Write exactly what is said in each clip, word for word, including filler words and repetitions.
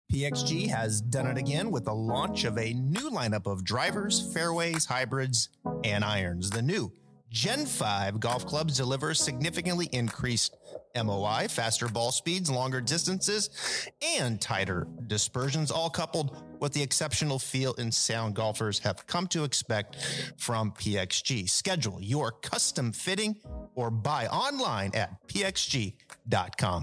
P X G has done it again with the launch of a new lineup of drivers, fairways, hybrids, and irons. The new Gen five golf clubs deliver significantly increased M O I, faster ball speeds, longer distances, and tighter dispersions, all coupled with the exceptional feel and sound golfers have come to expect from P X G. Schedule your custom fitting or buy online at P X G dot com.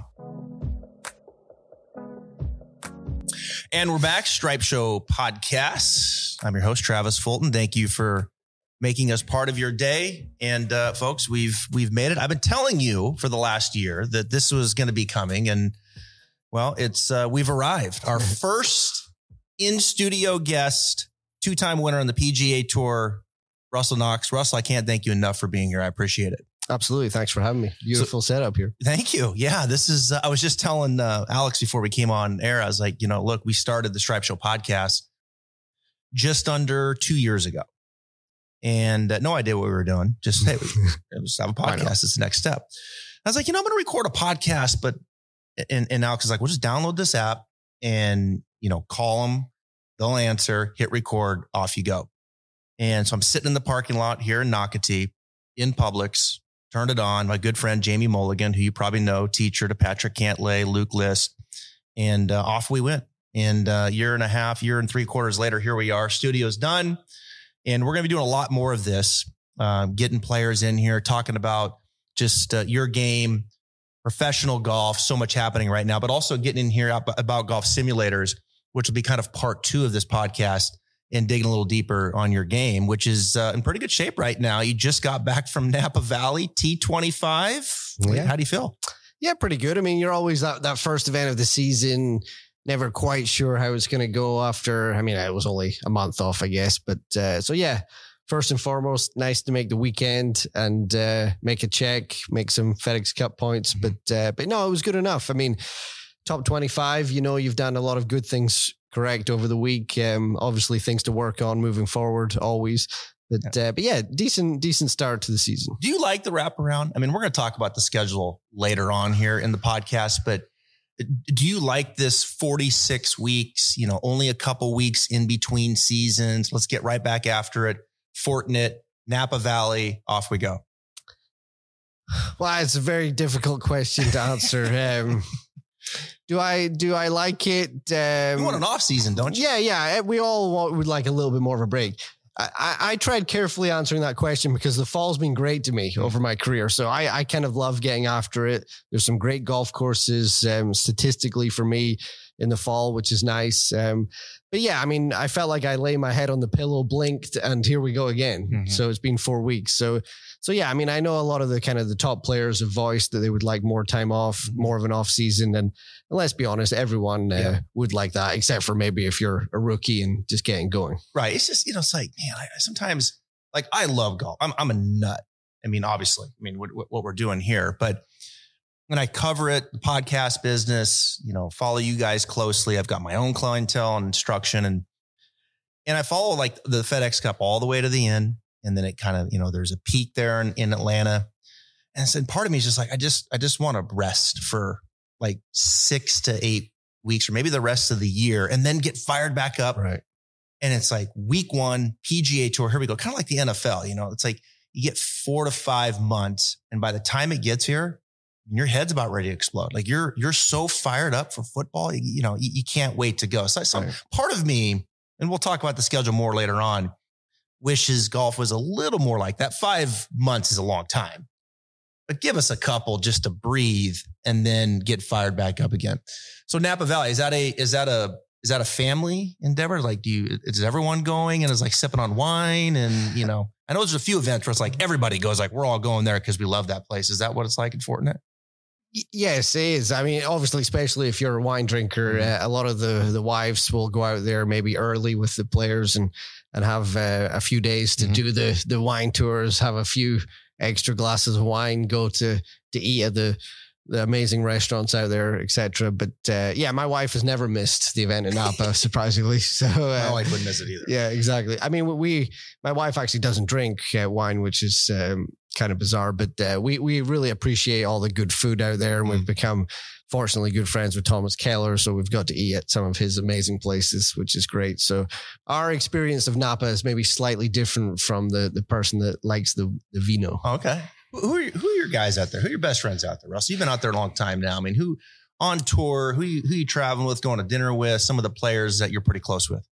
And we're back, Stripe Show Podcast. I'm your host, Travis Fulton. Thank you for making us part of your day. And uh, folks, we've we've made it. I've been telling you for the last year that this was going to be coming, and well, it's uh, we've arrived. Our first in-studio guest, two-time winner on the P G A Tour, Russell Knox. Russell, I can't thank you enough for being here. I appreciate it. Absolutely. Thanks for having me. Beautiful so, setup here. Thank you. Yeah, this is, uh, I was just telling uh, Alex before we came on air, I was like, you know, look, we started the Stripe Show Podcast just under two years ago. And uh, no idea what we were doing. Just, hey, we just have a podcast. It's the next step. I was like, you know, I'm going to record a podcast, but, and, and Alex is like, we'll just download this app and, you know, call them. They'll answer, hit record, off you go. And so I'm sitting in the parking lot here in Nocatee in Publix. Turned it on. My good friend, Jamie Mulligan, who you probably know, teacher to Patrick Cantlay, Luke List. And uh, off we went. And a uh, year and a half, year and three quarters later, here we are. Studio's done. And we're going to be doing a lot more of this, uh, getting players in here, talking about just uh, your game, professional golf, so much happening right now, but also getting in here about golf simulators, which will be kind of part two of this podcast, and digging a little deeper on your game, which is uh, in pretty good shape right now. You just got back from Napa Valley, T twenty-five. Yeah. How do you feel? Yeah, pretty good. I mean, you're always that, that first event of the season, never quite sure how it's going to go after. I mean, it was only a month off, I guess. But uh, so, yeah, first and foremost, nice to make the weekend and uh, make a check, make some FedEx Cup points. Mm-hmm. But, uh, but no, it was good enough. I mean, top twenty-five, you know, you've done a lot of good things correct over the week. Um, obviously things to work on moving forward always. But, yeah. Uh, but yeah, decent, decent start to the season. Do you like the wraparound? I mean, we're going to talk about the schedule later on here in the podcast, but do you like this forty-six weeks, you know, only a couple weeks in between seasons? Let's get right back after it. Fortinet, Napa Valley, off we go. Well, it's a very difficult question to answer. um, Do I do I like it? Um, you want an off season, don't you? Yeah, yeah. We all want, would like a little bit more of a break. I, I, I tried carefully answering that question because the fall's been great to me over my career. So I, I kind of love getting after it. There's some great golf courses um, statistically for me in the fall, which is nice. Um, but yeah, I mean, I felt like I lay my head on the pillow, blinked, and here we go again. Mm-hmm. So it's been four weeks. So, so yeah, I mean, I know a lot of the kind of the top players have voiced that they would like more time off, mm-hmm. more of an off season. And, and let's be honest, everyone uh, yeah. would like that, except for maybe if you're a rookie and just getting going. Right. It's just, you know, it's like, man, I, sometimes like I love golf. I'm, I'm a nut. I mean, obviously, I mean, what, what we're doing here, but when I cover it, the podcast business, you know, follow you guys closely. I've got my own clientele and instruction, and and I follow like the FedEx Cup all the way to the end. And then it kind of, you know, there's a peak there in, in Atlanta. And so part of me is just like, I just, I just want to rest for like six to eight weeks or maybe the rest of the year and then get fired back up. Right. And it's like week one, P G A Tour, here we go. Kind of like the N F L, you know, it's like you get four to five months. And by the time it gets here, your head's about ready to explode. Like you're, you're so fired up for football. You, you know, you, you can't wait to go. So some right. part of me, and we'll talk about the schedule more later on, wishes golf was a little more like that. Five months is a long time, but give us a couple just to breathe and then get fired back up again. So Napa Valley, is that a, is that a, is that a family endeavor? Like, do you, is everyone going and is like sipping on wine? And, you know, I know there's a few events where it's like everybody goes, like, we're all going there because we love that place. Is that what it's like in Fortinet? Yes, it is. I mean, obviously, especially if you're a wine drinker, mm-hmm. uh, a lot of the, the wives will go out there maybe early with the players and, and have uh, a few days to mm-hmm. do the, the wine tours, have a few extra glasses of wine, go to, to eat at the, the amazing restaurants out there, et cetera. But uh, yeah, my wife has never missed the event in Napa, surprisingly. So uh, my wife wouldn't miss it either. Yeah, exactly. I mean, we, my wife actually doesn't drink uh, wine, which is um, kind of bizarre, but uh, we we really appreciate all the good food out there, and we've become fortunately good friends with Thomas Keller. So we've got to eat at some of his amazing places, which is great. So our experience of Napa is maybe slightly different from the, the person that likes the, the vino. Okay. Who are, who are your guys out there? Who are your best friends out there, Russ? You've been out there a long time now. I mean, who on tour, who you, who you traveling with, going to dinner with, some of the players that you're pretty close with?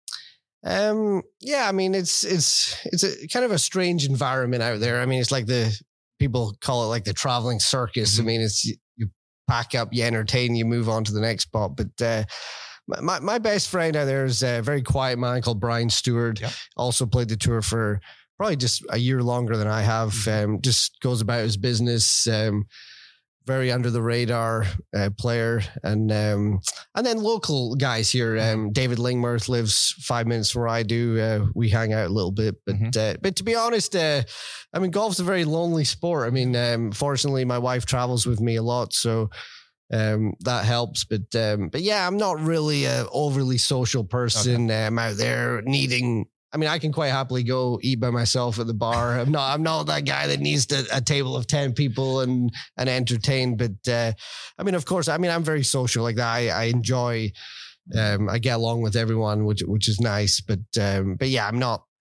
Um, yeah, I mean, it's, it's, it's a kind of a strange environment out there. I mean, it's like the, people call it like the traveling circus. Mm-hmm. I mean, it's, you pack up, you entertain, you move on to the next spot. But, uh, my, my best friend out there is a very quiet man called Brian Stewart. Yep. Also played the tour for probably just a year longer than I have. Mm-hmm. Um, just goes about his business. Um, very under the radar uh, player. And um, and then local guys here. Um, David Lingmerth lives five minutes from where I do. Uh, we hang out a little bit. But mm-hmm. uh, but to be honest, uh, I mean, golf's a very lonely sport. I mean, um, fortunately, my wife travels with me a lot. So um, that helps. But um, but yeah, I'm not really an overly social person. Okay. I'm out there needing... I mean, I can quite happily go eat by myself at the bar. I'm not, I'm not that guy that needs to, a table of ten people and, and entertain. But, uh, I mean, of course, I mean, I'm very social like that. I, I enjoy, um, I get along with everyone, which, which is nice. But, um, but yeah, I'm not,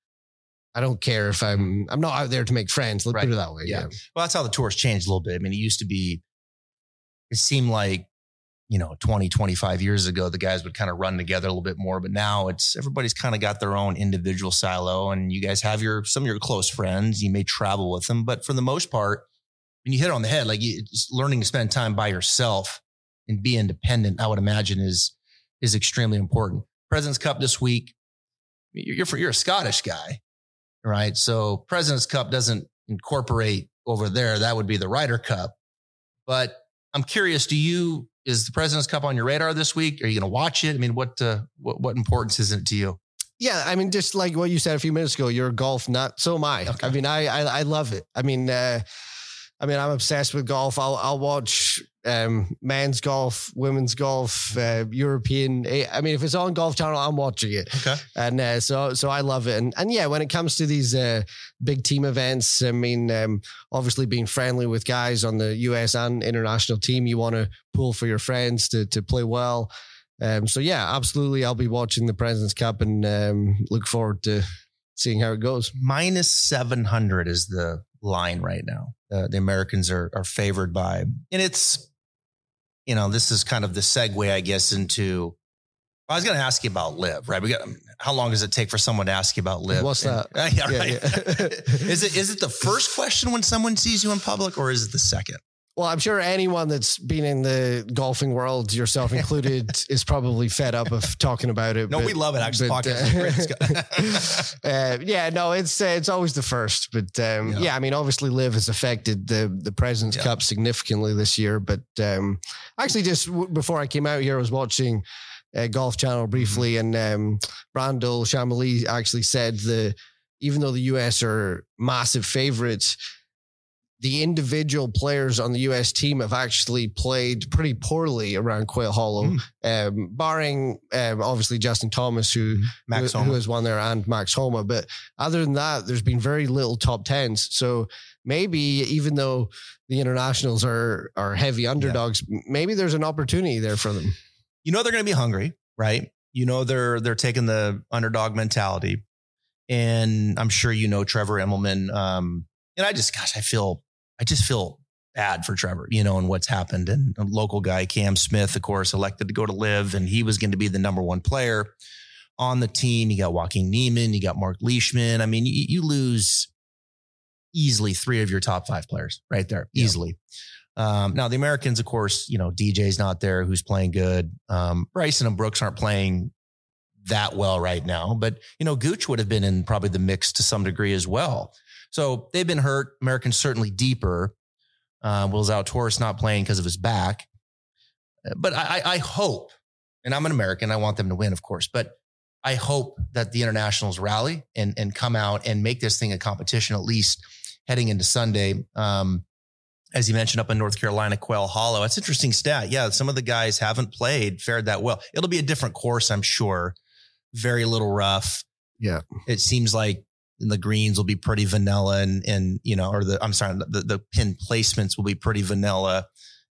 I don't care if I'm, I'm not out there to make friends. Let's right. put it that way. Yeah. yeah. Well, that's how the tour's changed a little bit. I mean, it used to be, it seemed like, you know, twenty, twenty-five years ago, the guys would kind of run together a little bit more, but now it's everybody's kind of got their own individual silo, and you guys have your, some of your close friends, you may travel with them, but for the most part, when you hit it on the head, like you, just learning to spend time by yourself and be independent, I would imagine is, is extremely important. President's Cup this week, you're, you're a Scottish guy, right? So President's Cup doesn't incorporate over there. That would be the Ryder Cup, but I'm curious, do you, is the President's Cup on your radar this week? Are you going to watch it? I mean, what, uh, what, what importance is it to you? Yeah. I mean, just like what you said a few minutes ago, you're a golf nut. So am I. Okay. I mean, I, I, I love it. I mean, uh, I mean, I'm obsessed with golf. I'll, I'll watch, um, men's golf, women's golf, uh, European. I mean, if it's on Golf Channel, I'm watching it. Okay. And, uh, so, so I love it. And, and yeah, when it comes to these, uh, big team events, I mean, um, obviously being friendly with guys on the U S and international team, you want to pull for your friends to, to play well. Um, so yeah, absolutely. I'll be watching the President's Cup and, um, look forward to seeing how it goes. Minus seven hundred is the line right now. Uh, the Americans are, are favored by, and it's, you know, this is kind of the segue, I guess, into, I was going to ask you about Live, right? We got, how long does it take for someone to ask you about Live? What's and, that? Uh, yeah, right. Yeah, yeah. is it, is it the first question when someone sees you in public, or is it the second? Well, I'm sure anyone that's been in the golfing world, yourself included, is probably fed up of talking about it. No, but, we love it. Actually, but, uh, uh, yeah, no, it's uh, it's always the first. But um, yeah. yeah, I mean, obviously, Live has affected the the President's yeah. Cup significantly this year. But um, actually, just w- before I came out here, I was watching uh, Golf Channel briefly, mm-hmm. and um, Brandel Chambly actually said that even though the U S are massive favorites, the individual players on the U S team have actually played pretty poorly around Quail Hollow, mm. um, barring um, obviously Justin Thomas, who, Max who, who has won there, and Max Homa. But other than that, there's been very little top tens. So maybe even though the internationals are are heavy underdogs, yeah. maybe there's an opportunity there for them. You know they're going to be hungry, right? You know they're they're taking the underdog mentality, and I'm sure you know Trevor Immelman. Um, and I just, gosh, I feel. I just feel bad for Trevor, you know, and what's happened. And a local guy, Cam Smith, of course, elected to go to Live, and he was going to be the number one player on the team. You got Joaquin Niemann, you got Mark Leishman. I mean, you, you lose easily three of your top five players right there, easily. Yep. Um, now the Americans, of course, you know, D J's not there, who's playing good. Um, Bryson and Brooks aren't playing that well right now, but you know, Gooch would have been in probably the mix to some degree as well. So they've been hurt. Americans certainly deeper. Uh, Will Zalatoris not playing because of his back. But I, I hope, and I'm an American, I want them to win, of course, but I hope that the internationals rally and, and come out and make this thing a competition, at least heading into Sunday. Um, as you mentioned, up in North Carolina, Quail Hollow. That's an interesting stat. Yeah, some of the guys haven't played, fared that well. It'll be a different course, I'm sure. Very little rough. Yeah. It seems like the greens will be pretty vanilla, and, and, you know, or the, I'm sorry, the, the pin placements will be pretty vanilla,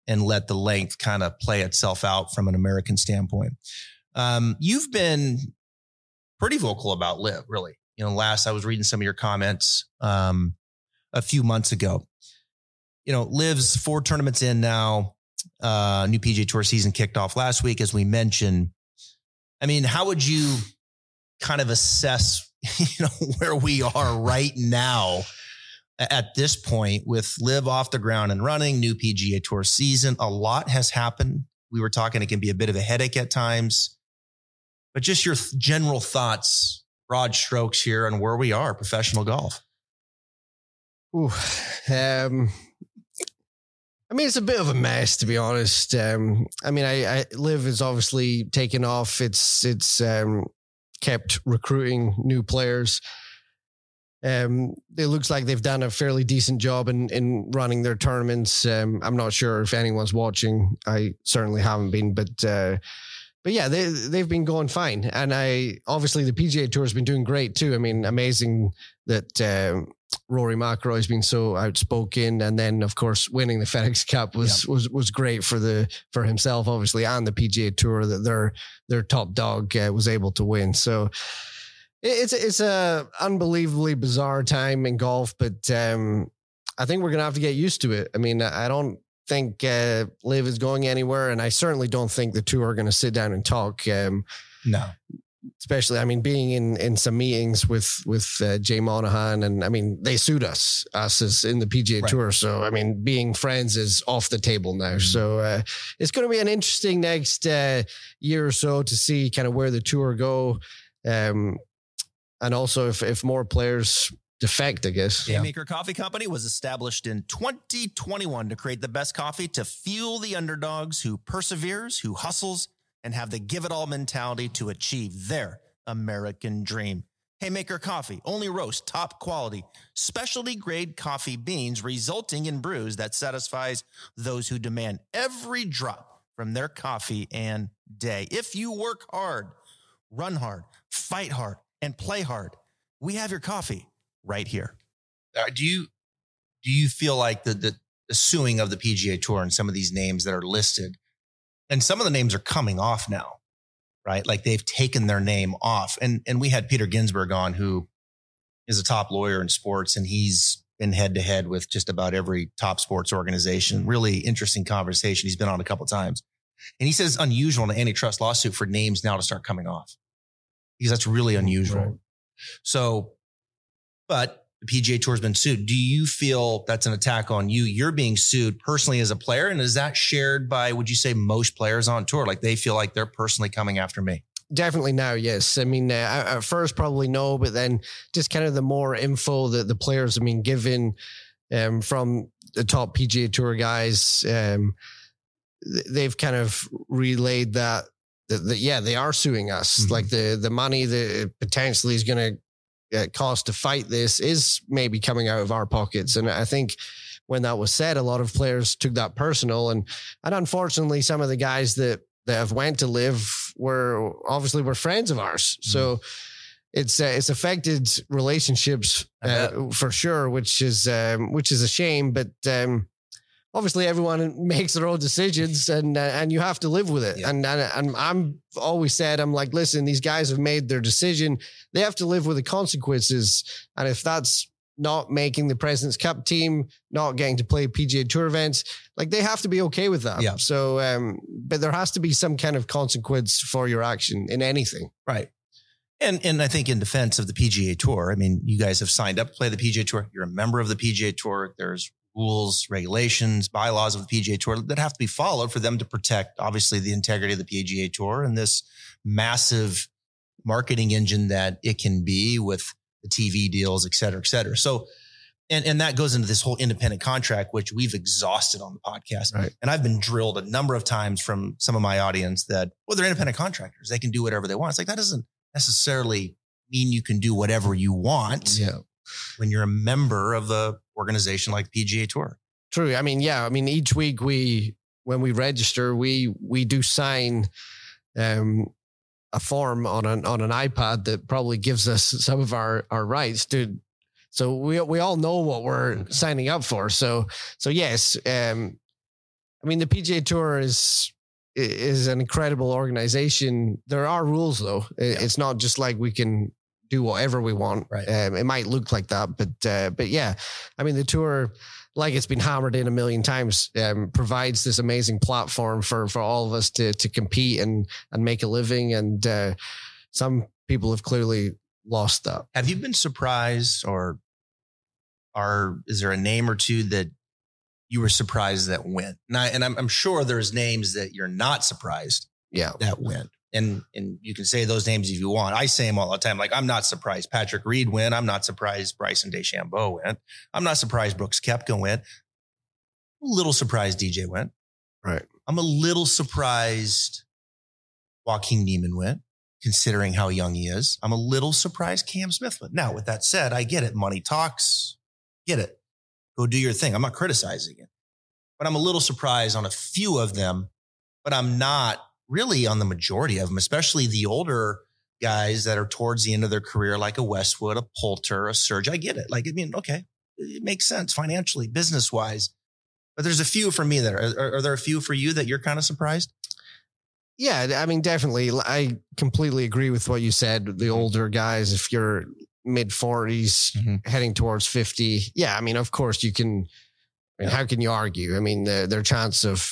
and let the length kind of play itself out from an American standpoint. Um, you've been pretty vocal about Liv, really. You know, last I was reading some of your comments um, a few months ago. You know, Liv's four tournaments in now. Uh, new P G A Tour season kicked off last week, as we mentioned. I mean, how would you kind of assess, you know, where we are right now at this point with Liv off the ground and running, new P G A Tour season? A lot has happened. We were talking, it can be a bit of a headache at times, but just your th- general thoughts, broad strokes here on where we are, professional golf. Ooh, um, I mean, it's a bit of a mess, to be honest. Um, I mean, I, I Liv is obviously taken off. It's, it's, um, kept recruiting new players. Um, it looks like they've done a fairly decent job in, in running their tournaments. Um, I'm not sure if anyone's watching. I certainly haven't been, but, uh, but yeah, they, they've been going fine. And I, obviously the P G A Tour has been doing great too. I mean, amazing that, um, Rory McIlroy has been so outspoken, and then of course winning the FedEx Cup was yeah. was was great for the for himself, obviously, and the P G A Tour that their their top dog uh, was able to win. So it's it's a unbelievably bizarre time in golf, but um, I think we're gonna have to get used to it. I mean, I don't think uh, Liv is going anywhere, and I certainly don't think the tour are going to sit down and talk. Um, no. Especially, I mean, being in, in some meetings with with uh, Jay Monahan, and I mean, they sued us, us as in the P G A right. Tour. So, I mean, being friends is off the table now. Mm-hmm. So, uh, it's going to be an interesting next uh, year or so to see kind of where the tour go, um, and also if if more players defect, I guess. Haymaker Coffee Company was established in twenty twenty-one to create the best coffee to fuel the underdogs who perseveres, who hustles, and have the give-it-all mentality to achieve their American dream. Haymaker Coffee only roast top quality, specialty grade coffee beans, resulting in brews that satisfies those who demand every drop from their coffee and day. If you work hard, run hard, fight hard, and play hard, we have your coffee right here. Uh, do you do you feel like the, the the suing of the P G A Tour and some of these names that are listed, and some of the names are coming off now, right? Like they've taken their name off. And, and we had Peter Ginsburg on, who is a top lawyer in sports, and he's been head to head with just about every top sports organization. Really interesting conversation. He's been on a couple of times. And he says it's unusual in an antitrust lawsuit for names now to start coming off, because that's really unusual. Right. So, but the P G A Tour has been sued. Do you feel that's an attack on you? You're being sued personally as a player. And is that shared by, would you say, most players on tour? Like they feel like they're personally coming after me? Definitely now, yes. I mean, uh, at first probably no, but then just kind of the more info that the players have been given um, from the top P G A Tour guys, um, they've kind of relayed that, that, that, yeah, they are suing us. Mm-hmm. Like the, the money that potentially is going to Uh, cost to fight this is maybe coming out of our pockets. And I think when that was said, a lot of players took that personal. And, and unfortunately, some of the guys that, that have went to Liv were obviously were friends of ours. Mm-hmm. So it's, uh, it's affected relationships uh, for sure, which is, um, which is a shame, but, um, obviously everyone makes their own decisions, and, uh, and you have to live with it. Yeah. And, and, and I'm always said, I'm like, listen, these guys have made their decision. They have to live with the consequences. And if that's not making the President's Cup team, not getting to play P G A Tour events, like they have to be okay with that. Yeah. So, um, but there has to be some kind of consequence for your action in anything. Right. And, and I think in defense of the P G A Tour, I mean, you guys have signed up to play the P G A Tour. You're a member of the P G A Tour. There's rules, regulations, bylaws of the P G A Tour that have to be followed for them to protect, obviously, the integrity of the P G A Tour and this massive marketing engine that it can be with the T V deals, et cetera, et cetera. So, and, and that goes into this whole independent contract, which we've exhausted on the podcast. Right. And I've been drilled a number of times from some of my audience that, well, they're independent contractors. They can do whatever they want. It's like, that doesn't necessarily mean you can do whatever you want. Yeah. When you're a member of the organization like P G A Tour. True. I mean, yeah. I mean, each week we, when we register, we, we do sign um, a form on an, on an iPad that probably gives us some of our, our rights to, so we, we all know what we're signing up for. So, so yes, um, I mean, the P G A Tour is is an incredible organization. There are rules, though. Yeah. It's not just like we can do whatever we want. Right. Um, it might look like that, but uh, but yeah, I mean, the tour, like it's been hammered in a million times, um, provides this amazing platform for for all of us to to compete and and make a living. And uh, some people have clearly lost that. Have you been surprised, or are is there a name or two that you were surprised that went? And, I, and I'm, I'm sure there's names that you're not surprised Yeah. that went. And and you can say those names if you want. I say them all the time. Like, I'm not surprised Patrick Reed went. I'm not surprised Bryson DeChambeau went. I'm not surprised Brooks Koepka went. I'm a little surprised D J went. Right. I'm a little surprised Joaquin Niemann went, considering how young he is. I'm a little surprised Cam Smith went. Now, with that said, I get it. Money talks. Get it. Go do your thing. I'm not criticizing it. But I'm a little surprised on a few of them, but I'm not really on the majority of them, especially the older guys that are towards the end of their career, like a Westwood, a Poulter, a Surge. I get it. Like, I mean, okay, it makes sense financially, business wise. But there's a few for me that are, are, are there a few for you that you're kind of surprised? Yeah, I mean, definitely. I completely agree with what you said. The older guys, if you're mid forties, Mm-hmm. heading towards fifty, yeah, I mean, of course you can. I mean, how can you argue? I mean, the, their chance of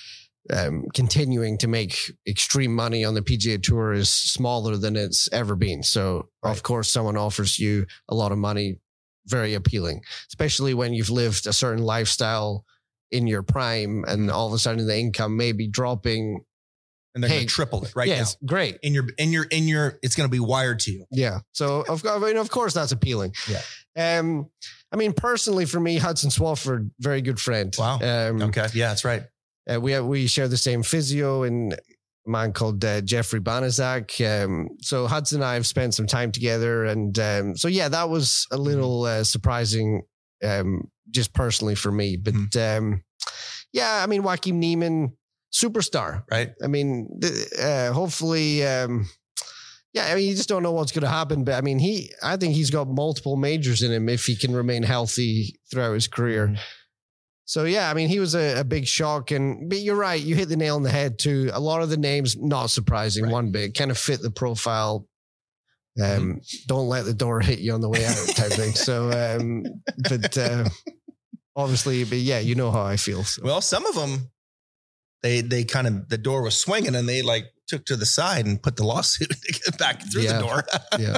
um, continuing to make extreme money on the P G A Tour is smaller than it's ever been. So, Right. of course, someone offers you a lot of money, very appealing, especially when you've lived a certain lifestyle in your prime, and all of a sudden the income may be dropping. And they're Hey, going to triple it right yeah, now. it's great. In your, in your, in your, it's going to be wired to you. Yeah. So of I mean, of course that's appealing. Yeah. Um, I mean, personally for me, Hudson Swafford, very good friend. Wow. Um, Okay. Yeah, that's right. uh, we have, we share the same physio and a man called uh, Jeffrey Banaszak. Um, so Hudson and I have spent some time together, and um, so yeah, that was a little uh, surprising, um, just personally for me. But um, yeah, I mean, Joaquin Niemann, superstar, Right. I mean, uh, hopefully, um, yeah, I mean, you just don't know what's going to happen. But I mean, he, I think he's got multiple majors in him if he can remain healthy throughout his career. Mhm. So, yeah, I mean, he was a, a big shock. And, but you're right, you hit the nail on the head too. A lot of the names, not surprising, Right. one bit, kind of fit the profile. Um, Mm-hmm. Don't let the door hit you on the way out type thing. So, um, but uh, obviously, but yeah, you know how I feel. So. Well, some of them, they they kind of, the door was swinging and they like took to the side and put the lawsuit to get back through Yeah. the door. Yeah.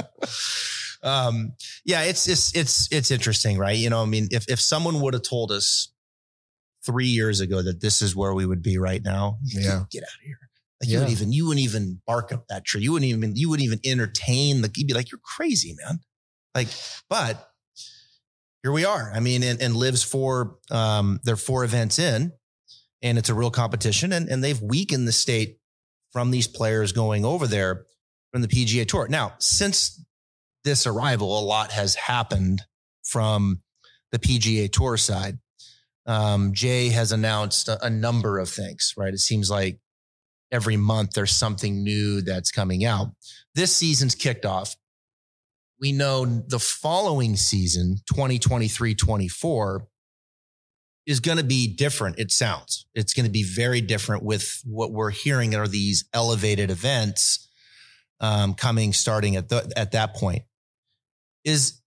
um, yeah, it's it's it's it's interesting, right? You know, I mean, if if someone would have told us three years ago that this is where we would be right now, you Yeah. could get out of here. Like you Yeah. wouldn't even you wouldn't even bark up that tree. You wouldn't even you wouldn't even entertain the. You'd be like, you're crazy, man. Like, but here we are. I mean, and, and Live's four, um, they're four events in, and it's a real competition, and, and they've weakened the state from these players going over there from the P G A Tour. Now, since this arrival, a lot has happened from the P G A Tour side. Um, Jay has announced a, a number of things, right? It seems like every month there's something new that's coming out. This season's kicked off. We know the following season, twenty twenty-three twenty-four, is going to be different. It sounds it's going to be very different with what we're hearing are these elevated events um, coming starting at the, at that point. Is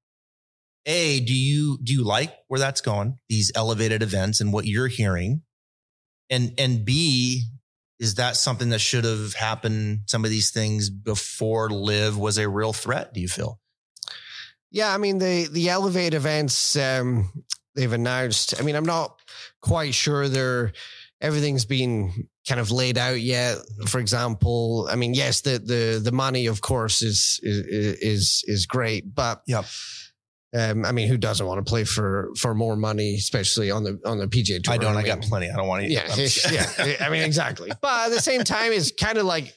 A, do you do you like where that's going? These elevated events and what you're hearing, and and B, is that something that should have happened? Some of these things before Live was a real threat. Do you feel? Yeah, I mean, the the Elevate events um, they've announced. I mean, I'm not quite sure they're everything's been kind of laid out yet. For example, I mean, yes, the the the money, of course, is is is is great, but Yep. Um, I mean, who doesn't want to play for for more money, especially on the on the P G A Tour? I don't. I, I got mean, plenty. I don't want to. yeah, yeah. I mean, exactly. But at the same time, it's kind of like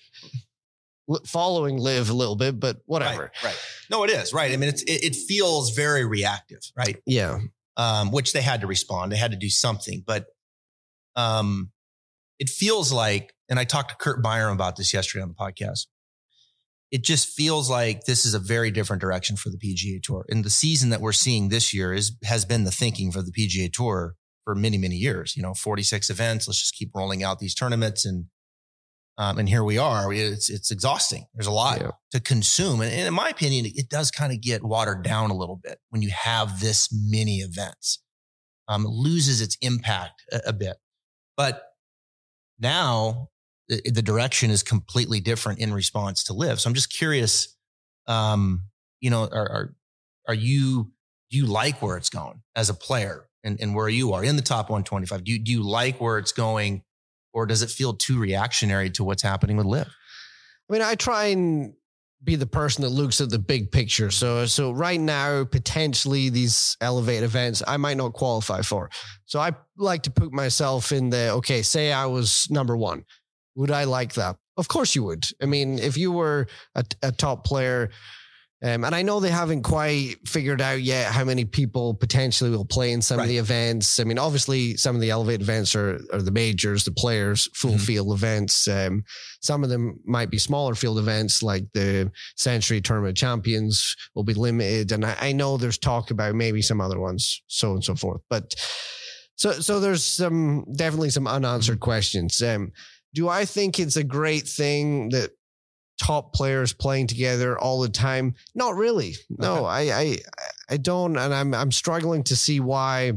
following Live a little bit, but whatever. Right, right. No, it is right. I mean, it's it, it feels very reactive, right? Yeah. Um, which they had to respond. They had to do something, but um, it feels like, and I talked to Kurt Byram about this yesterday on the podcast. It just feels like this is a very different direction for the P G A Tour. And the season that we're seeing this year is has been the thinking for the P G A Tour for many, many years, you know, forty-six events. Let's just keep rolling out these tournaments. And, um, and here we are. It's, it's exhausting. There's a lot yeah. to consume. And, and in my opinion, it does kind of get watered down a little bit when you have this many events. Um, it loses its impact a, a bit, but now the, the direction is completely different in response to Live. So I'm just curious, um, you know, are, are, are you, do you like where it's going as a player and, and where you are in the top one twenty-five? Do you, do you like where it's going, or does it feel too reactionary to what's happening with Live? I mean, I try and be the person that looks at the big picture. So, so right now, potentially these Elevate events, I might not qualify for. So I like to put myself in the, okay, say I was number one. Would I like that? Of course you would. I mean, if you were a, a top player, Um, and I know they haven't quite figured out yet how many people potentially will play in some right. of the events. I mean, obviously some of the Elevate events are, are the majors, the players, full mm-hmm. field events. Um, some of them might be smaller field events, like the Century Tournament Champions will be limited. And I, I know there's talk about maybe some other ones, so on and so forth. But so, so there's some, definitely some unanswered questions. Um, do I think it's a great thing that top players playing together all the time? Not really. No, okay. I, I, I don't. And I'm, I'm struggling to see why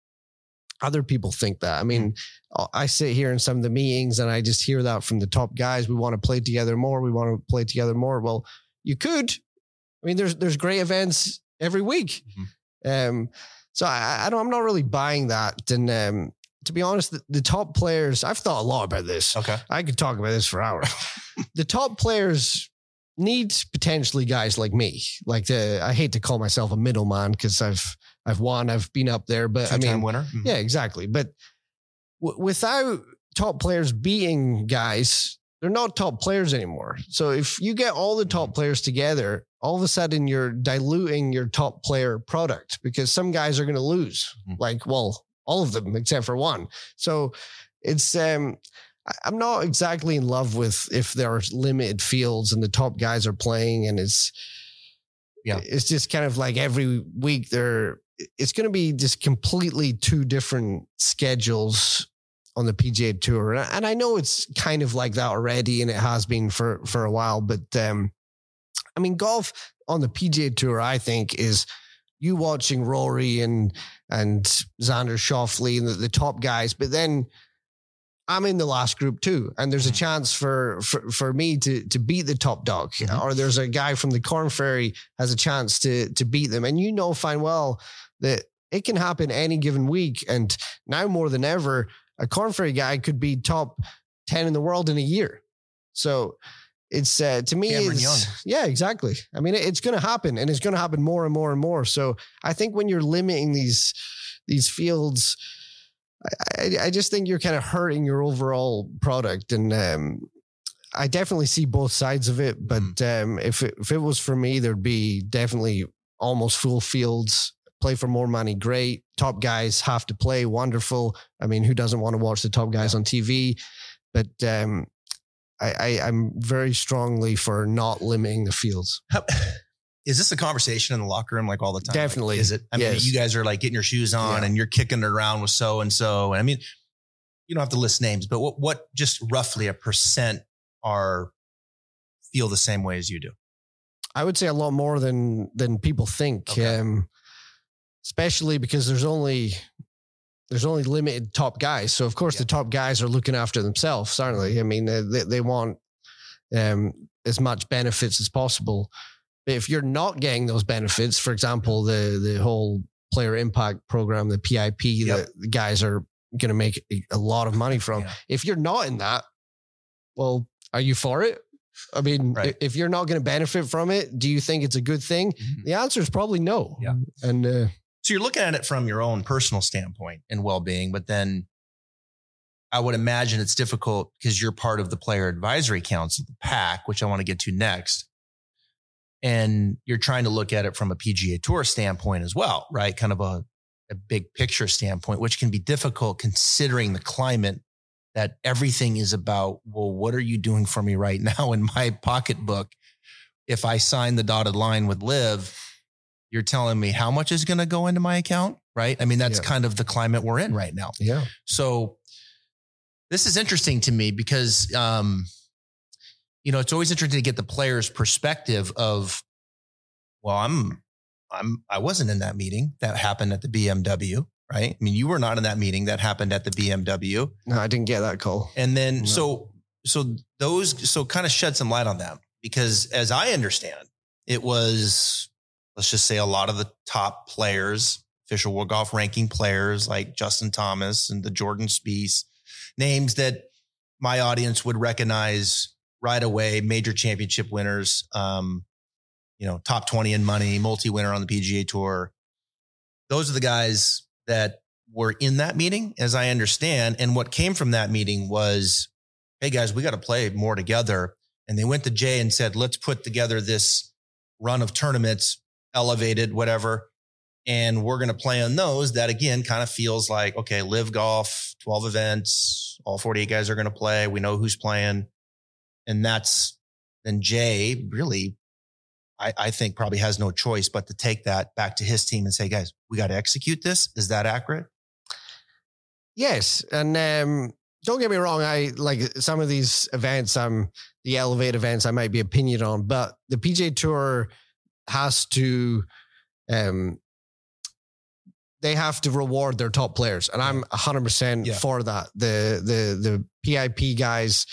other people think that. I mean, mm. I sit here in some of the meetings and I just hear that from the top guys. We want to play together more. We want to play together more. Well, you could. I mean, there's, there's great events every week. Mm-hmm. Um, so I, I don't, I'm not really buying that. And, um, to be honest, the, the top players, I've thought a lot about this. Okay. I could talk about this for hours. The top players need potentially guys like me. Like the, I hate to call myself a middleman because I've, I've won, I've been up there, but Two-time I mean, winner. Mm-hmm. Yeah, exactly. But w- without top players beating guys, they're not top players anymore. So if you get all the top players together, all of a sudden you're diluting your top player product because some guys are going to lose. Mm-hmm. Like, well, all of them except for one. So it's, um, I'm not exactly in love with if there are limited fields and the top guys are playing and it's, yeah, it's just kind of like every week there, it's going to be just completely two different schedules on the P G A Tour. And I know it's kind of like that already and it has been for, for a while, but, um, I mean, golf on the P G A Tour, I think is you watching Rory and, and Xander Schauffele and the, the top guys, but then I'm in the last group too. And there's a chance for, for, for me to, to beat the top dog, you know, or there's a guy from the Corn Ferry has a chance to, to beat them. And you know, fine well that it can happen any given week. And now more than ever, a Corn Ferry guy could be top ten in the world in a year. So it's, uh, to me, it's, yeah, exactly. I mean, it, it's going to happen and it's going to happen more and more and more. So I think when you're limiting these, these fields, I, I just think you're kind of hurting your overall product. And, um, I definitely see both sides of it, but, mm. um, if it, if it was for me, there'd be definitely almost full fields, play for more money. Great. Top guys have to play. Wonderful. I mean, who doesn't want to watch the top guys on T V? But, um, I, I, I'm very strongly for not limiting the fields. How, is this a conversation in the locker room like all the time? Definitely. Like, is it? I mean, yes. You guys are like getting your shoes on yeah. and you're kicking it around with so and so. And I mean, you don't have to list names, but what, what just roughly a percent are feel the same way as you do? I would say a lot more than than people think, okay. um, especially because there's only. There's only limited top guys. So of course yeah. the top guys are looking after themselves, aren't they? I mean, they, they want um, as much benefits as possible. But if you're not getting those benefits, for example, the, the whole player impact program, the P I P yep. that the guys are going to make a lot of money from. Yeah. If you're not in that, well, are you for it? I mean, right. if you're not going to benefit from it, do you think it's a good thing? Mm-hmm. The answer is probably no. Yeah. And, uh, so you're looking at it from your own personal standpoint and well-being, but then I would imagine it's difficult because you're part of the Player Advisory Council, the PAC, which I want to get to next. And you're trying to look at it from a P G A Tour standpoint as well, right? Kind of a, a big picture standpoint, which can be difficult considering the climate that everything is about, well, what are you doing for me right now in my pocketbook? If I sign the dotted line with Live, you're telling me how much is going to go into my account? right? I mean, that's Yeah. kind of the climate we're in right now. Yeah. So this is interesting to me because, um, you know, it's always interesting to get the player's perspective of, well, I'm, I'm, I wasn't in that meeting that happened at the B M W, right? I mean, you were not in that meeting that happened at the B M W. No, I didn't get that call. And then, No. so, so those, so kind of shed some light on that, because as I understand, it was, let's just say a lot of the top players, official World Golf ranking players like Justin Thomas and the Jordan Spieth, names that my audience would recognize right away, major championship winners, um, you know, top twenty in money, multi-winner on the P G A Tour. Those are the guys that were in that meeting, as I understand. And what came from that meeting was, hey guys, we got to play more together. And they went to Jay and said, let's put together this run of tournaments, elevated, whatever. And we're going to play on those. That again, kind of feels like, okay, live golf, twelve events, all forty-eight guys are going to play. We know who's playing. And that's, then Jay really, I, I think probably has no choice but to take that back to his team and say, guys, we got to execute this. Is that accurate? Yes. And um, don't get me wrong. I like some of these events, I'm the Elevate events, I might be opinion on, but the P G A Tour has to, um, they have to reward their top players. And I'm one hundred percent Yeah. for that. The, the, the P I P guys,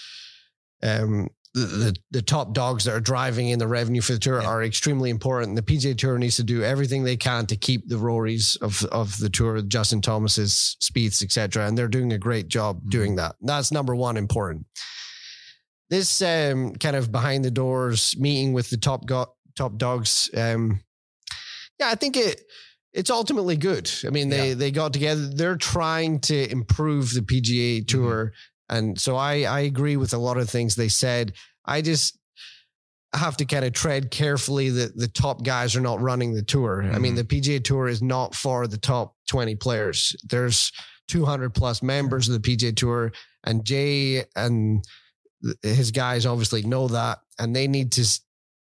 um, the, the, the top dogs that are driving in the revenue for the tour Yeah. are extremely important. The P G A Tour needs to do everything they can to keep the Rorys of, of the tour, Justin Thomas's, Spieths, et cetera. And they're doing a great job Mm-hmm. doing that. That's number one important. This um, kind of behind the doors meeting with the top go- top dogs. Um, yeah, I think it it's ultimately good. I mean, they Yeah. they got together. They're trying to improve the P G A Tour, Mm-hmm. and so I I agree with a lot of things they said. I just have to kind of tread carefully that the top guys are not running the tour. I mean, Mhm. the P G A Tour is not for the top twenty players. There's two hundred plus members of the P G A Tour, and Jay and his guys obviously know that, and they need to s-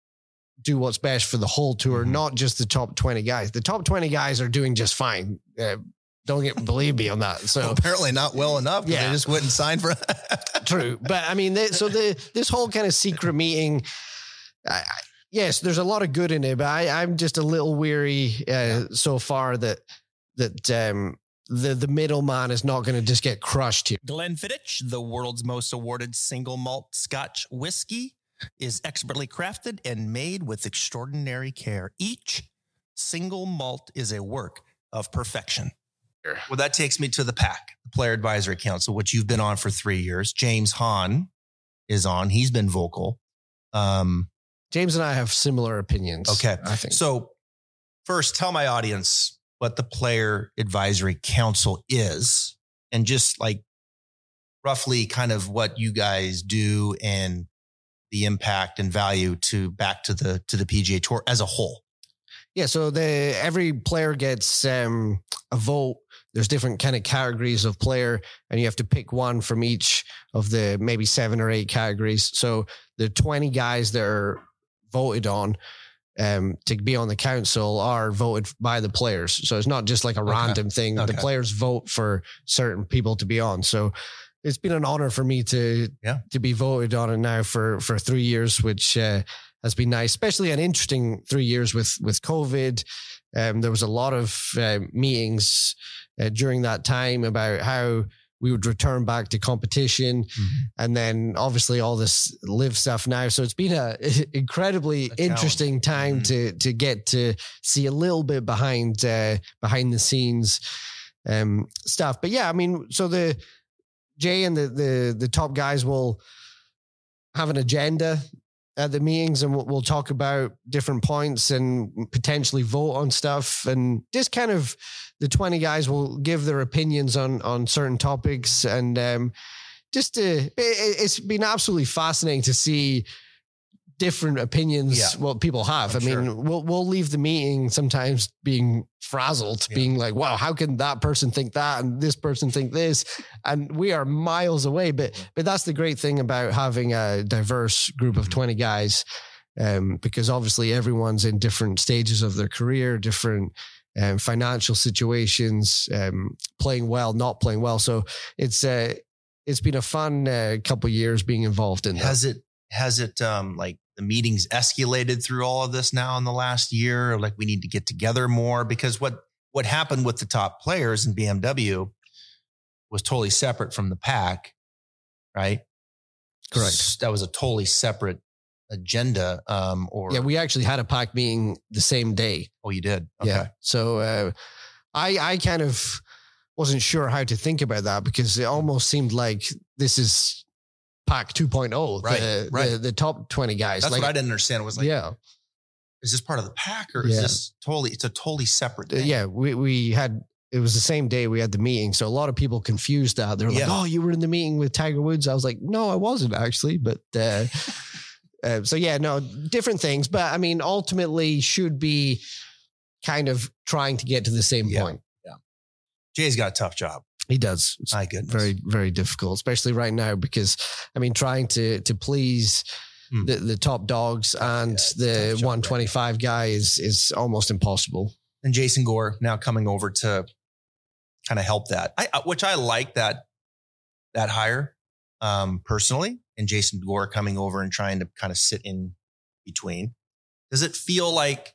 do what's best for the whole tour, Mhm. not just the top twenty guys. The top twenty guys are doing just fine. Uh, don't get believe me on that. So Well, apparently not well enough. Yeah. Yeah. They just wouldn't sign for true, but I mean, they, so the this whole kind of secret meeting. I, I, yes, there's a lot of good in it, but I, I'm just a little weary uh, Yeah. so far that that um, the the middleman is not going to just get crushed here. Glenfiddich, the world's most awarded single malt Scotch whiskey, is expertly crafted and made with extraordinary care. Each single malt is a work of perfection. Well, that takes me to the PAC, the Player Advisory Council, which you've been on for three years. James Hahn is on. He's been vocal. Um, James and I have similar opinions. okay. I think. So first, tell my audience what the Player Advisory Council is, and just like roughly kind of what you guys do and the impact and value to back to the to the P G A Tour as a whole. Yeah, so the every player gets um, a vote. There's different kind of categories of player, and you have to pick one from each of the maybe seven or eight categories. So the twenty guys that are voted on um, to be on the council are voted by the players. So it's not just like a Okay. random thing. Okay. The players vote for certain people to be on. So it's been an honor for me to Yeah. to be voted on it now for for three years, which uh, has been nice, especially an interesting three years with with COVID. Um, there was a lot of uh, meetings uh, during that time about how we would return back to competition, Mm-hmm. and then obviously all this live stuff now. So it's been a incredibly A challenge. interesting time Mhm. to to get to see a little bit behind uh, behind the scenes um, stuff. But yeah, I mean, so the Jay and the the the top guys will have an agenda at the meetings, and we'll, we'll talk about different points and potentially vote on stuff. And just kind of the twenty guys will give their opinions on on certain topics, and um, just to, it, it's been absolutely fascinating to see different opinions, Yeah. what people have. I'm I mean, sure. we'll we'll leave the meeting sometimes being frazzled, Yeah. being like, "Wow, how can that person think that and this person think this?" And we are miles away. But but that's the great thing about having a diverse group of Mhm. twenty guys, um, because obviously everyone's in different stages of their career, different um, financial situations, um, playing well, not playing well. So it's uh, it's been a fun uh, couple of years being involved in that. Has it, has it um, like the meetings escalated through all of this now in the last year? Or like we need to get together more? Because what, what happened with the top players in B M W was totally separate from the pack, right? Correct. That was a totally separate agenda. Um, or Yeah, we actually had a pack meeting the same day. Oh, you did? Okay. Yeah. So uh, I I kind of wasn't sure how to think about that because it almost seemed like this is pack two point oh, Right, the, right. the, the top twenty guys. That's like, what I didn't understand. Was like, yeah. is this part of the pack or is Yeah. this totally, it's a totally separate thing? Yeah, we, we had, it was the same day we had the meeting. So a lot of people confused that. They're like, Yeah. oh, you were in the meeting with Tiger Woods. I was like, no, I wasn't actually. But uh, uh, so, yeah, no, different things. But I mean, ultimately should be kind of trying to get to the same Yeah. point. Jay's got a tough job. He does. It's My goodness. very, very difficult, especially right now, because I mean, trying to, to please Hmm. the, the top dogs and Yeah, it's a the tough job right one twenty-five guy is, is almost impossible. And Jason Gore now coming over to kind of help that, I, which I like that, that hire um, personally, and Jason Gore coming over and trying to kind of sit in between. Does it feel like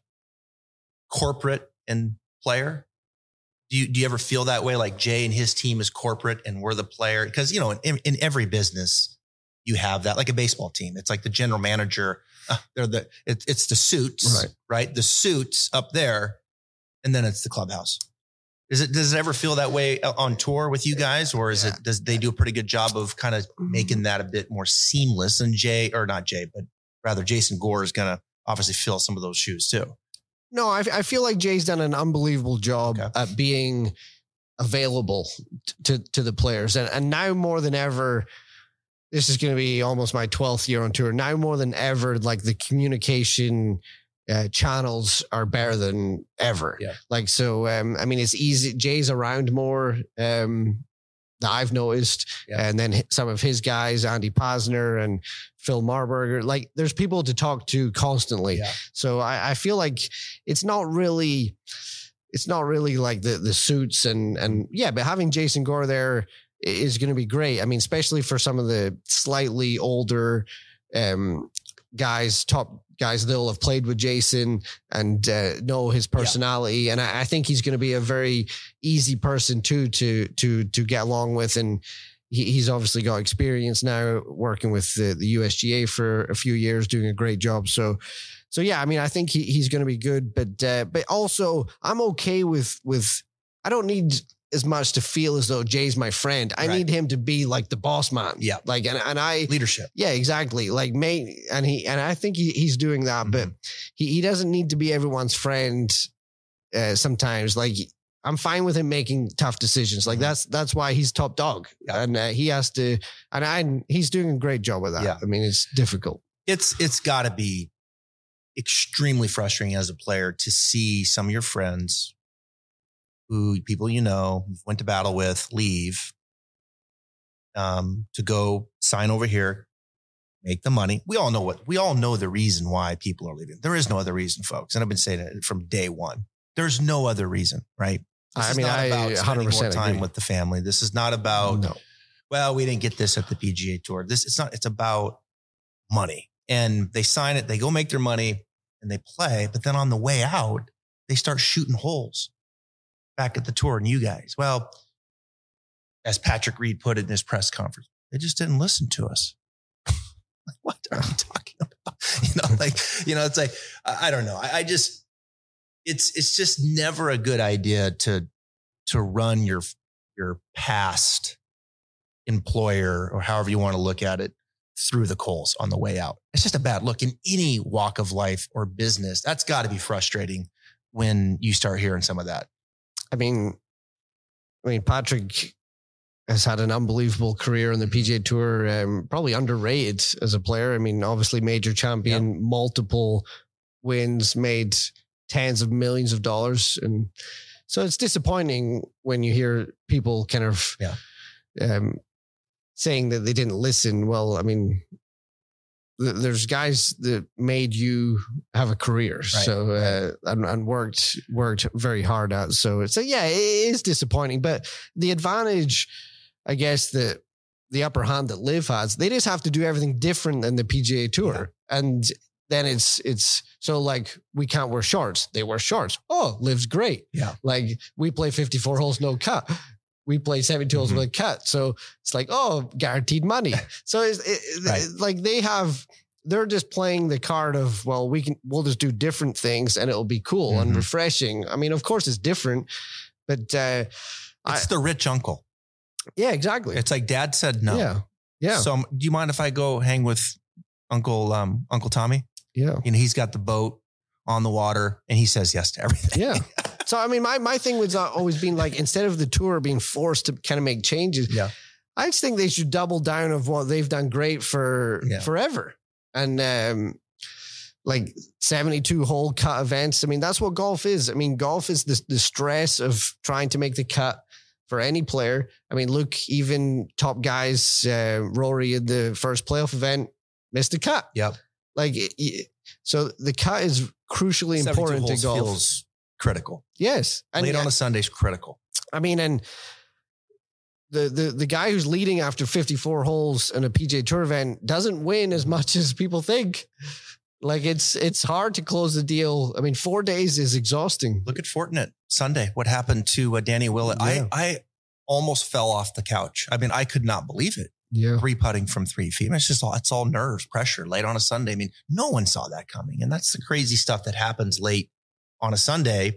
corporate and player? Do you, do you ever feel that way? Like Jay and his team is corporate and we're the player? Because, you know, in, in every business you have that, like a baseball team. It's like the general manager. Uh, they're the, it, it's the suits, Right. right? The suits up there. And then it's the clubhouse. Is it, does it ever feel that way on tour with you guys? Or is Yeah. it, does they do a pretty good job of kind of making that a bit more seamless? And Jay, or not Jay, but rather Jason Gore is going to obviously fill some of those shoes too. No, I, I feel like Jay's done an unbelievable job Okay. at being available to, to the players. And, and now more than ever, this is going to be almost my twelfth year on tour. Now more than ever, like the communication uh, channels are better than ever. Yeah. Like, so, um, I mean, it's easy. Jay's around more um, that I've noticed. Yeah. And then some of his guys, Andy Posner and Phil Marburger, like there's people to talk to constantly. Yeah. So I, I feel like it's not really, it's not really like the, the suits and, and yeah, but having Jason Gore there is going to be great. I mean, especially for some of the slightly older um, guys, top guys, they'll have played with Jason and uh, know his personality. Yeah. And I, I think he's going to be a very easy person too, to, to, to get along with. And he, he's obviously got experience now working with the, the U S G A for a few years, doing a great job. So, so yeah, I mean, I think he, he's going to be good, but, uh, but also I'm okay with, with, I don't need as much to feel as though Jay's my friend. I Right. need him to be like the boss man. Yeah. Like, and, and I, Leadership. yeah, exactly. Like may, and he, and I think he, he's doing that, Mm-hmm. but he, he doesn't need to be everyone's friend. Uh, sometimes like I'm fine with him making tough decisions. Like Mhm. that's, that's why he's top dog. Yeah. And uh, he has to, and I, he's doing a great job with that. Yeah. I mean, it's difficult. It's, it's gotta be extremely frustrating as a player to see some of your friends who people, you know, you've went to battle with, leave, um, to go sign over here, make the money. We all know what, we all know the reason why people are leaving. There is no other reason, folks. And I've been saying it from day one. There's no other reason, right? This I is mean, not I about one spending hundred more percent time agree. with the family. This is not about, No. well, we didn't get this at the P G A Tour. This, it's not, it's about money. And they sign it, they go make their money and they play. But then on the way out, they start shooting holes back at the tour. And you guys, well, as Patrick Reed put it in his press conference, they just didn't listen to us. Like, what are you talking about? You know, like, you know, it's like, I, I don't know. I, I just, it's, it's just never a good idea to, to run your, your past employer or however you want to look at it through the coals on the way out. It's just a bad look in any walk of life or business. That's got to be frustrating when you start hearing some of that. I mean, I mean, Patrick has had an unbelievable career on the P G A Tour, um, probably underrated as a player. I mean, obviously major champion, yep. multiple wins, made tens of millions of dollars. And so it's disappointing when you hear people kind of yeah. um, saying that they didn't listen. Well, I mean, th- there's guys that made you have a career. Right. So, uh, and, and worked, worked very hard at. So, so yeah, it is disappointing, but the advantage, I guess, that the upper hand that Liv has, they just have to do everything different than the P G A Tour. Yeah. And then it's, it's so like, we can't wear shorts. They wear shorts. Oh, Liv's great. Yeah. Like we play fifty-four holes, no cut. We play seventy-two holes mm-hmm. with a cut. So it's like, oh, guaranteed money. So it's it, right. it, like they have, they're just playing the card of, well, we can, we'll just do different things and it'll be cool mm-hmm. and refreshing. I mean, of course it's different, but uh, it's I, the rich uncle. Yeah, exactly. It's like dad said no. Yeah. Yeah. So um, do you mind if I go hang with Uncle, um, Uncle Tommy? Yeah. You know, he's got the boat on the water and he says yes to everything. Yeah. So, I mean, my, my thing was always been like, instead of the tour being forced to kind of make changes, yeah. I just think they should double down of what they've done great for yeah. forever. And, um, like seventy-two hole cut events. I mean, that's what golf is. I mean, golf is the, the stress of trying to make the cut for any player. I mean, look, even top guys, uh, Rory in the first playoff event missed the cut. Yep. Like, so the cut is crucially important to golf. Feels critical. Yes. And late on a Sunday is critical. I mean, and the, the, the guy who's leading after fifty-four holes in a P G A Tour event doesn't win as much as people think. Like it's, it's hard to close the deal. I mean, four days is exhausting. Look at Fortinet Sunday. What happened to uh, Danny Willett? Yeah. I, I almost fell off the couch. I mean, I could not believe it. Yeah. Three putting from three feet. I mean, it's just all, it's all nerves, pressure late on a Sunday. I mean, no one saw that coming. And that's the crazy stuff that happens late on a Sunday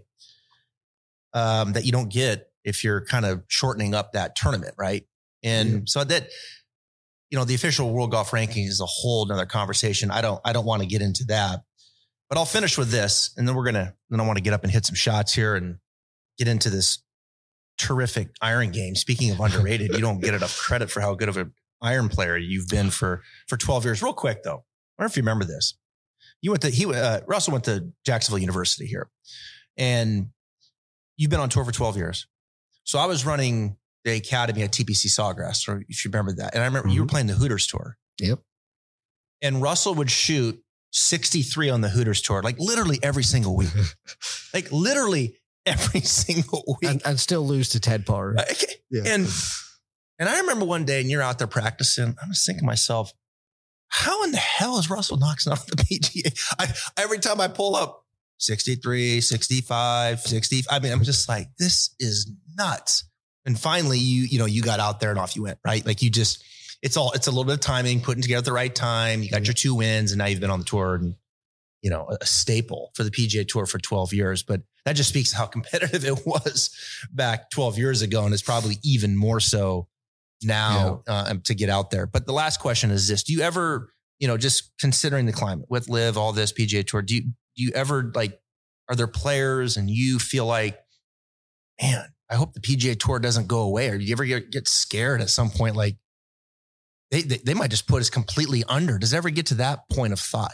um, that you don't get if you're kind of shortening up that tournament. Right. And yeah. so that, you know, the official World Golf Ranking is a whole nother conversation. I don't, I don't want to get into that, but I'll finish with this and then we're going to, then I want to get up and hit some shots here and get into this terrific iron game. Speaking of underrated, you don't get enough credit for how good of an iron player you've been for, for twelve years. Real quick though. I wonder if you remember this. You went to, he, uh, Russell went to Jacksonville University here and you've been on tour for twelve years. So I was running the academy at T P C Sawgrass, or if you remember that. And I remember mm-hmm. you were playing the Hooters tour. Yep. And Russell would shoot sixty-three on the Hooters tour, like literally every single week, like literally every single week. And, and still lose to Ted Parr. Okay. Yeah. And, and I remember one day and you're out there practicing. I was thinking to myself, how in the hell is Russell Knox not on the P G A? I, every time I pull up sixty-three, sixty-five, sixty, I mean, I'm just like, this is nuts. And finally you, you know, you got out there and off you went, right? Like you just, it's all, it's a little bit of timing, putting together at the right time. You got your two wins and now you've been on the tour and, you know, a staple for the P G A Tour for twelve years. But that just speaks to how competitive it was back twelve years ago. And it's probably even more so now yeah. uh, to get out there. But the last question is this. Do you ever, you know, just considering the climate with Liv, all this P G A Tour, do you, do you ever like, are there players and you feel like, man, I hope the P G A Tour doesn't go away? Or do you ever get, get scared at some point? Like they, they, they might just put us completely under. Does it ever get to that point of thought?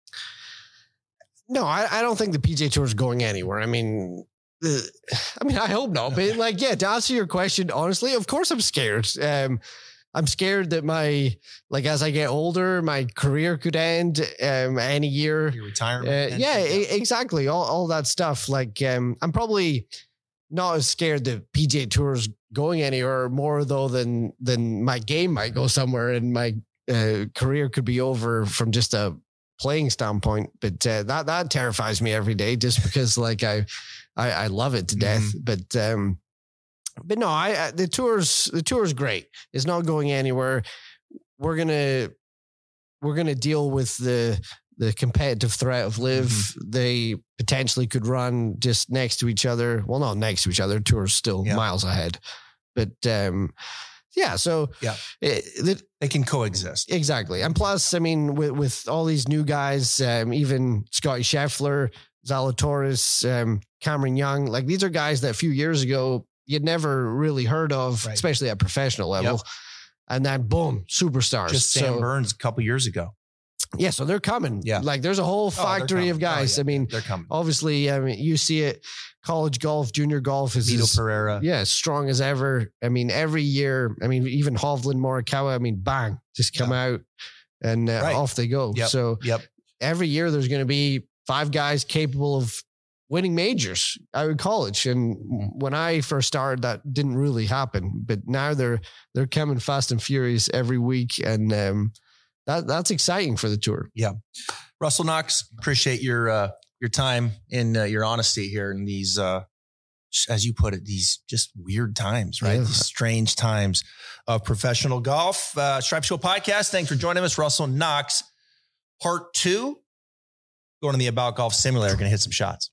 No, I, I don't think the P G A Tour is going anywhere. I mean, uh, I mean, I hope not. But like, yeah, to answer your question, honestly, of course I'm scared. Um, I'm scared that my, like, as I get older, my career could end um, any year. Your retirement. Uh, yeah, e- exactly. All, all that stuff. Like, um, I'm probably not as scared that P G A Tour is going anywhere more though than, than my game might go somewhere and my uh, career could be over from just a playing standpoint. But uh, that, that terrifies me every day just because like I, I, I love it to death. Mm-hmm. But, um, but no, I, I, the tour's, the tour's great. It's not going anywhere. We're going to, we're going to deal with the, the competitive threat of Liv. Mm-hmm. They potentially could run just next to each other. Well, not next to each other. Tour's still yeah. miles ahead, but, um, yeah. So yeah, it, it, they can coexist. Exactly. And plus, I mean, with, with all these new guys, um, even Scotty Scheffler, Zalatoris, um, Cameron Young, like these are guys that a few years ago you'd never really heard of, right. especially at professional level. Yep. And then boom, superstars. Just Sam so, Burns a couple years ago. Yeah. So they're coming. Yeah. Like there's a whole factory oh, of guys. Oh, yeah. I mean, they're coming. Obviously, I mean, you see it, college golf, junior golf is Vito Pereira. Yeah. As strong as ever. I mean, every year, I mean, even Hovland, Morikawa, I mean, bang, just come yeah. out. and uh, Right. off they go. Yep. So Yep. every year there's going to be five guys capable of winning majors out of college. And when I first started, that didn't really happen, but now they're, they're coming fast and furious every week. And um, that that's exciting for the tour. Yeah. Russell Knox, appreciate your, uh, your time and uh, your honesty here in these, uh, as you put it, these just weird times, right? Yeah. These strange times of professional golf. Uh, Stripe Show podcast. Thanks for joining us, Russell Knox. Part two, going to the About Golf Simulator, going to hit some shots.